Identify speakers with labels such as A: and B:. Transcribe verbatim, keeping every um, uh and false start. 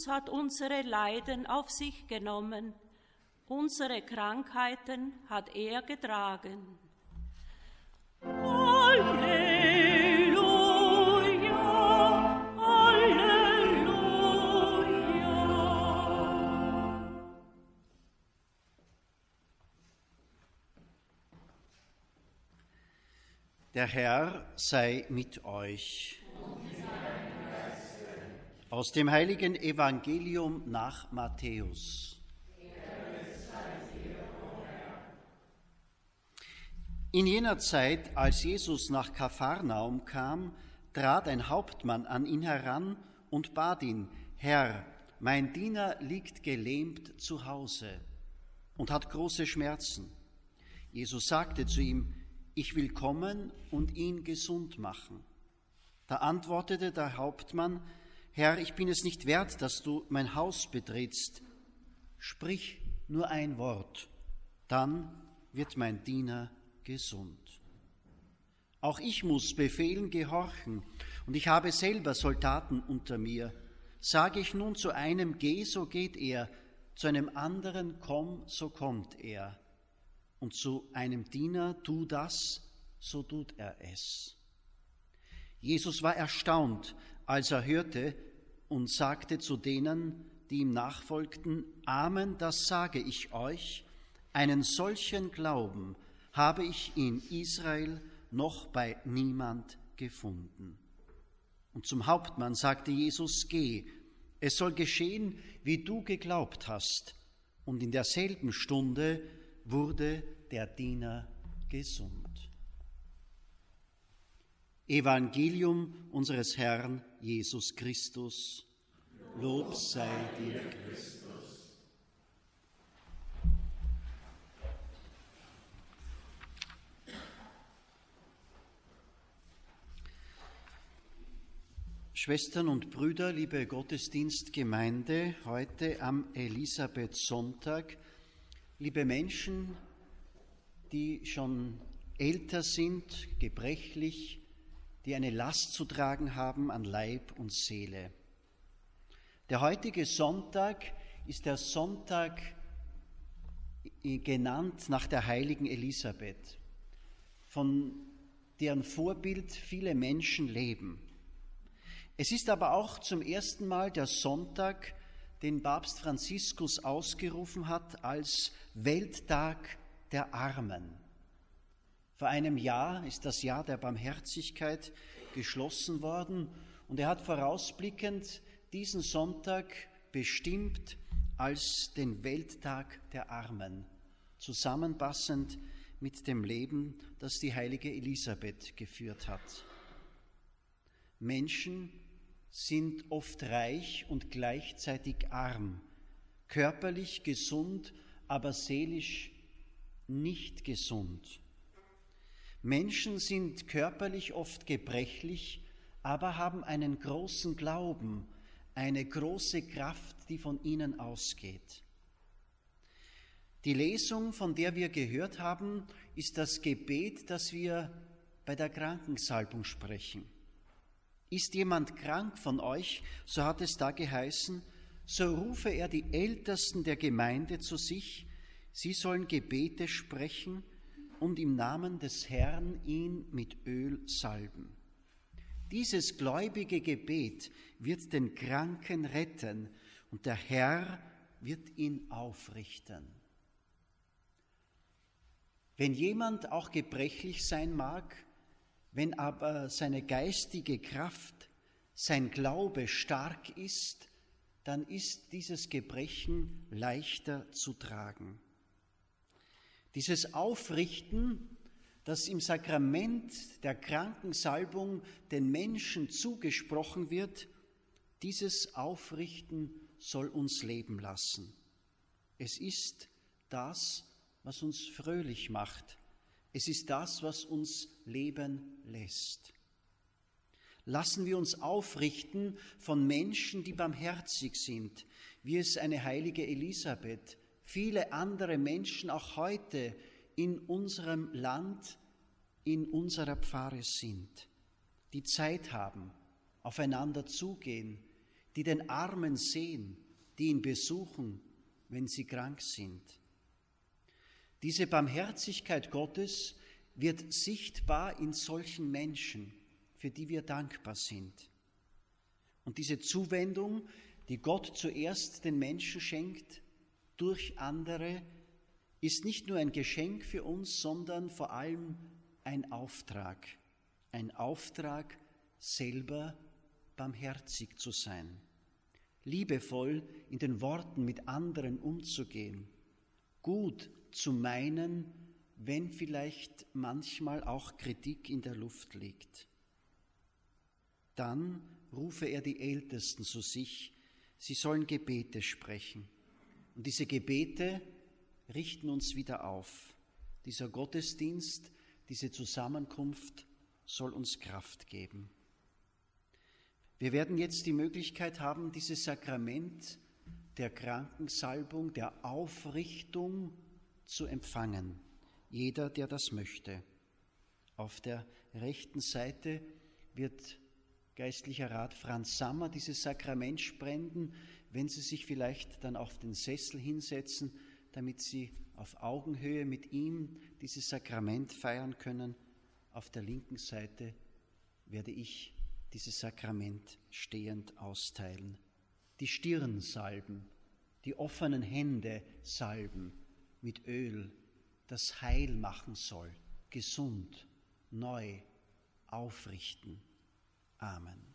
A: Jesus hat unsere Leiden auf sich genommen, unsere Krankheiten hat er getragen. Halleluja, Halleluja.
B: Der Herr sei mit euch. Aus dem heiligen Evangelium nach Matthäus. In jener Zeit, als Jesus nach Kapharnaum kam, trat ein Hauptmann an ihn heran und bat ihn: Herr, mein Diener liegt gelähmt zu Hause und hat große Schmerzen. Jesus sagte zu ihm: Ich will kommen und ihn gesund machen. Da antwortete der Hauptmann: Herr, ich bin es nicht wert, dass du mein Haus betrittst. Sprich nur ein Wort, dann wird mein Diener gesund. Auch ich muss Befehlen gehorchen, und ich habe selber Soldaten unter mir. Sage ich nun zu einem, geh, so geht er, zu einem anderen, komm, so kommt er. Und zu einem Diener, tu das, so tut er es. Jesus war erstaunt, als er hörte, und sagte zu denen, die ihm nachfolgten: Amen, das sage ich euch, einen solchen Glauben habe ich in Israel noch bei niemand gefunden. Und zum Hauptmann sagte Jesus: Geh, es soll geschehen, wie du geglaubt hast. Und in derselben Stunde wurde der Diener gesund. Evangelium unseres Herrn Jesus Christus. Lob sei dir, Christus. Schwestern und Brüder, liebe Gottesdienstgemeinde, heute am Elisabethsonntag, liebe Menschen, die schon älter sind, gebrechlich, die eine Last zu tragen haben an Leib und Seele. Der heutige Sonntag ist der Sonntag genannt nach der heiligen Elisabeth, von deren Vorbild viele Menschen leben. Es ist aber auch zum ersten Mal der Sonntag, den Papst Franziskus ausgerufen hat als Welttag der Armen. Vor einem Jahr ist das Jahr der Barmherzigkeit geschlossen worden und er hat vorausblickend diesen Sonntag bestimmt als den Welttag der Armen, zusammenpassend mit dem Leben, das die heilige Elisabeth geführt hat. Menschen sind oft reich und gleichzeitig arm, körperlich gesund, aber seelisch nicht gesund. Menschen sind körperlich oft gebrechlich, aber haben einen großen Glauben, eine große Kraft, die von ihnen ausgeht. Die Lesung, von der wir gehört haben, ist das Gebet, das wir bei der Krankensalbung sprechen. Ist jemand krank von euch, so hat es da geheißen, so rufe er die Ältesten der Gemeinde zu sich, sie sollen Gebete sprechen und im Namen des Herrn ihn mit Öl salben. Dieses gläubige Gebet wird den Kranken retten und der Herr wird ihn aufrichten. Wenn jemand auch gebrechlich sein mag, wenn aber seine geistige Kraft, sein Glaube stark ist, dann ist dieses Gebrechen leichter zu tragen. Dieses Aufrichten, das im Sakrament der Krankensalbung den Menschen zugesprochen wird, dieses Aufrichten soll uns leben lassen. Es ist das, was uns fröhlich macht. Es ist das, was uns leben lässt. Lassen wir uns aufrichten von Menschen, die barmherzig sind, wie es eine heilige Elisabeth, viele andere Menschen auch heute in unserem Land, in unserer Pfarre sind, die Zeit haben, aufeinander zugehen, die den Armen sehen, die ihn besuchen, wenn sie krank sind. Diese Barmherzigkeit Gottes wird sichtbar in solchen Menschen, für die wir dankbar sind. Und diese Zuwendung, die Gott zuerst den Menschen schenkt, durch andere, ist nicht nur ein Geschenk für uns, sondern vor allem ein Auftrag. Ein Auftrag, selber barmherzig zu sein, liebevoll in den Worten mit anderen umzugehen, gut zu meinen, wenn vielleicht manchmal auch Kritik in der Luft liegt. Dann rufe er die Ältesten zu sich, sie sollen Gebete sprechen. Und diese Gebete richten uns wieder auf. Dieser Gottesdienst, diese Zusammenkunft soll uns Kraft geben. Wir werden jetzt die Möglichkeit haben, dieses Sakrament der Krankensalbung, der Aufrichtung zu empfangen. Jeder, der das möchte. Auf der rechten Seite wird Geistlicher Rat Franz Sammer dieses Sakrament spenden, wenn Sie sich vielleicht dann auf den Sessel hinsetzen, damit Sie auf Augenhöhe mit ihm dieses Sakrament feiern können. Auf der linken Seite werde ich dieses Sakrament stehend austeilen. Die Stirn salben, die offenen Hände salben mit Öl, das Heil machen soll, gesund, neu, aufrichten. Amen.